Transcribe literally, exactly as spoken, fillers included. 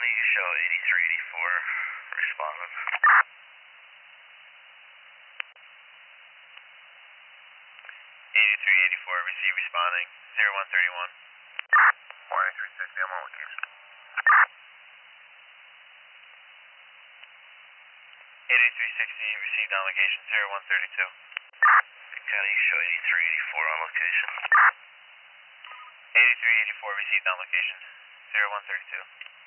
County, you show eighty-three eighty-four responding. eighty-three eighty-four, receive responding, zero one thirty-one. Morning, three sixty, I'm on location. eighty-three sixty, received on location, zero one thirty-two. County, you show eighty-three eighty-four on location. eighty-three eighty-four, received on location, zero one thirty-two.